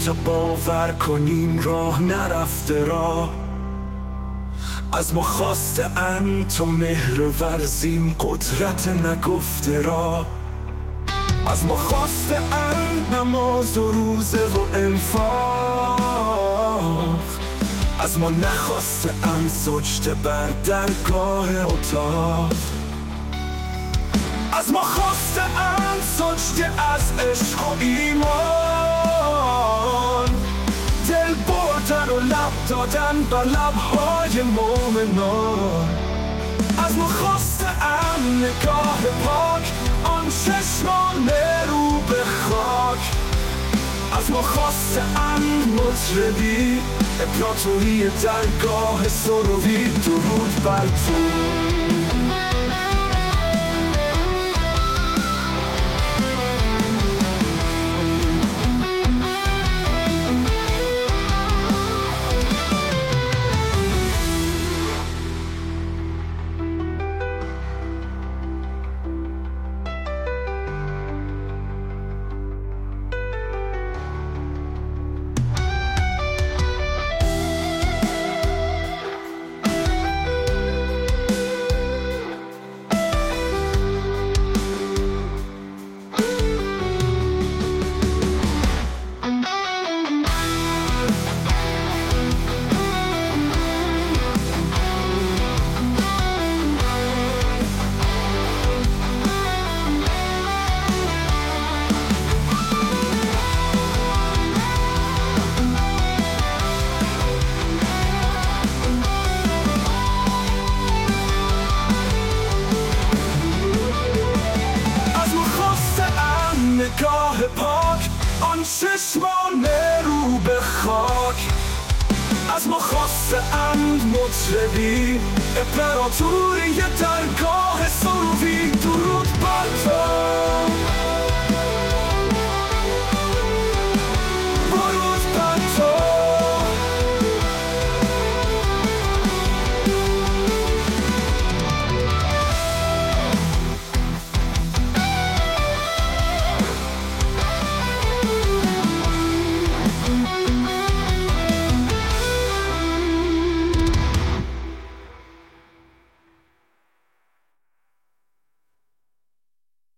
تا باور کنیم راه نرفته را. از ما خواسته اند تا مهر ورزیم قدرت نگفته را. از ما خواسته اند نماز و روزه و انفاق. از ما نخواسته اند سجده بر درگاه اتاق. از ما خواسته اند سجده از عشق و ایمان، دل بردن و لب دادن بر لبهای مومنان. از ما خواسته اند نگاه پاک، آن چشمان رو به خاک. از ما خواسته اند مطربی، امپراتوری درگاه سروی. درود بر تو. نگاه پاک، آن چشمان رو به خاک. از ما خواسته اند مطربی، امپراتوری درگاه سروی. درود بر تو.